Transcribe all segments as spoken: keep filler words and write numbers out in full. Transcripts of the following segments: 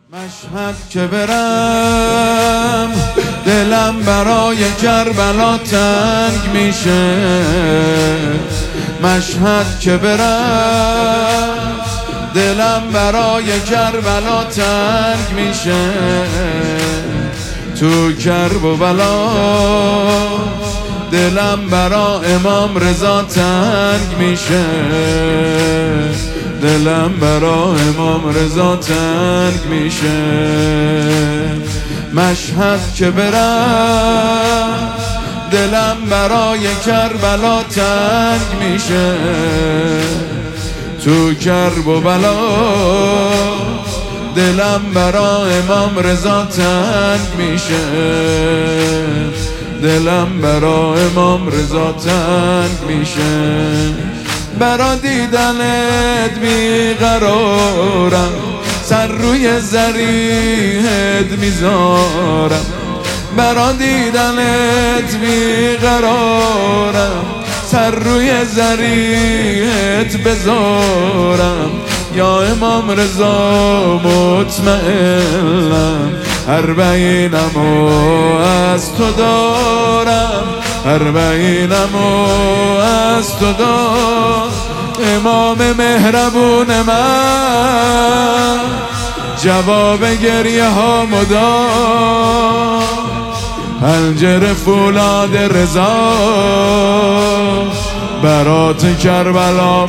مشهد که برم دلم برای کربلا تنگ میشه. مشهد که برم دلم برای کربلا تنگ میشه. تو کرب و بلا دلم برا امام رضا تنگ میشه. دلم برا امام رضا تنگ میشه. مشهد که برم دلم برای کربلا تنگ میشه. تو کرب و بلا دلم برا امام رضا تنگ میشه. دلم برا امام رضا تنگ میشه. برا دیدنت بیقرارم، سر روی زریحت میذارم. برا دیدنت بیقرارم، سر روی زریحت بذارم. یا امام رضا مطمئنم، اربعینمو از تو دارم. اربعینمو از تو دارم. امام مهربون من جواب گریه ها مدام. پنجره فولاد رضا برات کربلا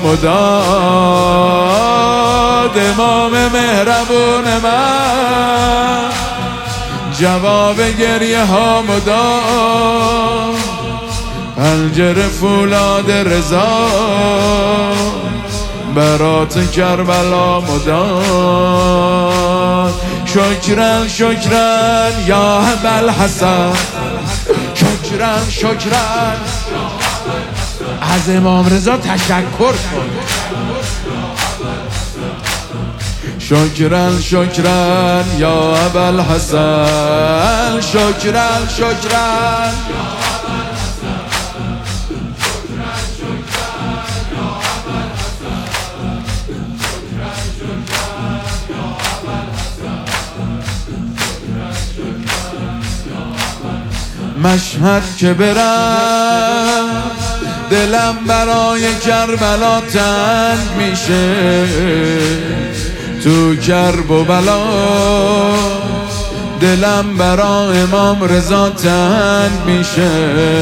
مداد. امام مهربون من جواب گریه ها مدام. پنجره فولاد رضا برات کربلا مداد. شکرن شکرن یا ابوالحسن، شکرن شکرن از امام رضا تشکر کن. شکرن شکرن یا ابوالحسن، شکرن شکرن مشهد که برم دلم برای کربلا تنگ میشه. تو کرب و بلا دلم برا امام رضا تنگ میشه.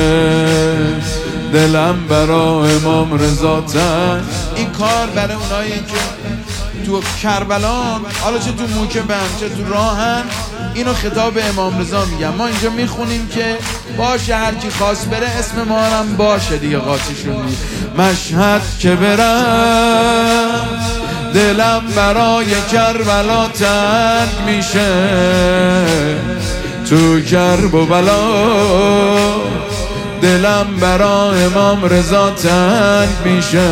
دلم برا امام رضا تنگ. این کار برای اونایی که تو کربلا، حالا چه تو موکبن چه تو راهن، اینو خطاب امام رضا میگم. ما اینجا میخونیم که باشه هر کی خواست بره، اسم ما هم باشه دیگه، قاطیشون نیست. مشهد که برم دلم برای کربلا تنگ میشه. تو کرب و بلا دلم برا امام رضا تنگ میشه.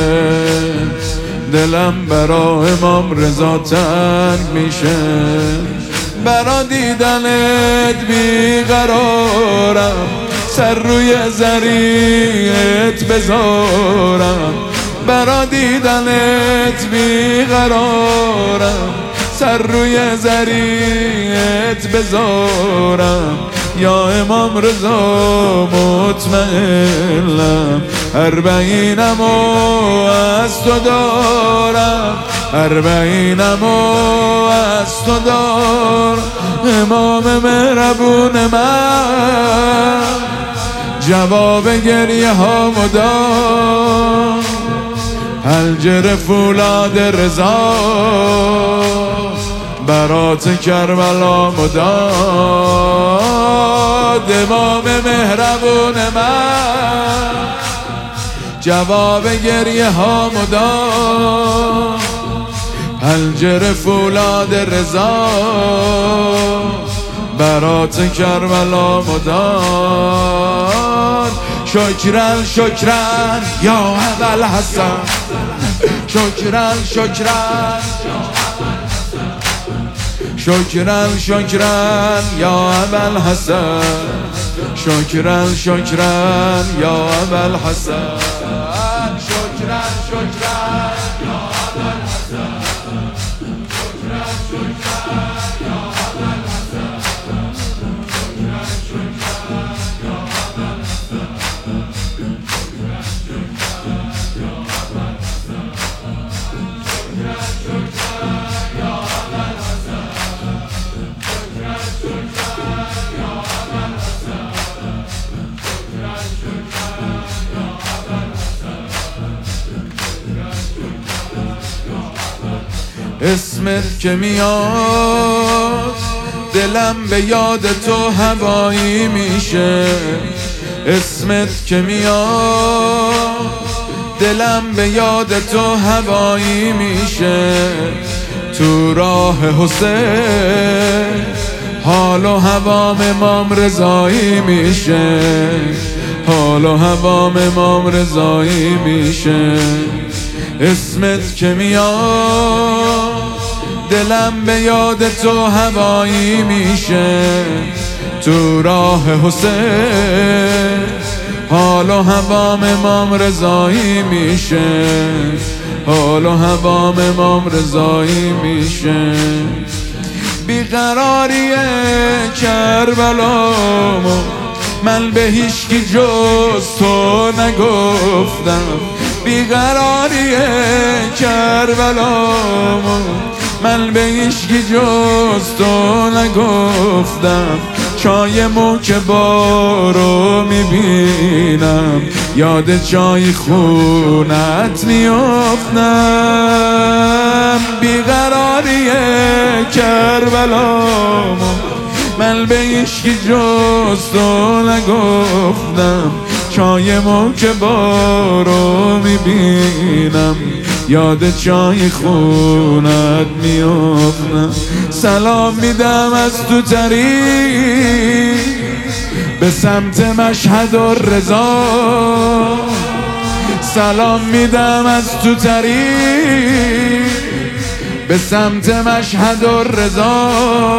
دلم برا امام رضا تنگ میشه. برا دیدنت بیقرارم، سر روی زریحت بذارم. برا دیدنت بیقرارم، سر روی زریحت بذارم. یا امام رضا مطمئنم، اربعینمو از تو دارم. اربعینمو از تو دارم. امام مهربون من جواب گریه ها مدام. پنجره فولاد رضا برات کربلا مداد. امام مهربون من جواب گریه ها مدام. پنجره فولاد رضا برات کربلا مداد. شکرن شکرن یا ابوالحسن، شکرن شکرن شکرن شکرن یا ابوالحسن. شکرن شکرن یا ابوالحسن. شکرن شکرن یا ابوالحسن. شکرن شکرن اسمت که میاد دلم به یاد تو هوایی میشه. اسمت که میاد دلم به یاد تو هوایی میشه. تو راه حسین حال و هوام امام رضایی میشه. حال و هوام امام رضایی میشه. اسمت که میاد دلم به یاد تو هوایی میشه. تو راه حسین حال و هوام امام رضایی میشه. حال و هوام امام رضایی میشه. بیقراری کربلامو من به هیچکی جز تو نگفتم. بیقراری کربلامو من به هیچکی جز تو نگفتم. چای موک بارو میبینم یاد چای خونت میافتم. بیقراری کربلامو من به هیچکی جز تو نگفتم. چای موک بارو میبینم یاد چای خونت میافتم. سلام میدم از تو طریق به سمت مشهد و رضا. سلام میدم از تو طریق به سمت مشهد و رضا.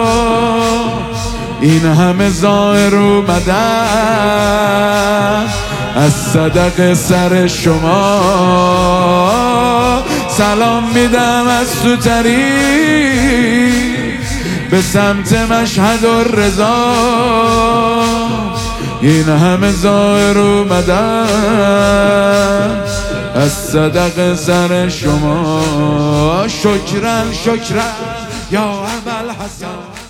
این همه زائر اومدن از صدق سر شما. سلام میدم از تو طریق به سمت مشهد و رضا. این همه زائر اومدن از صدق سر شما. شکرن شکرن یا ابوالحسن.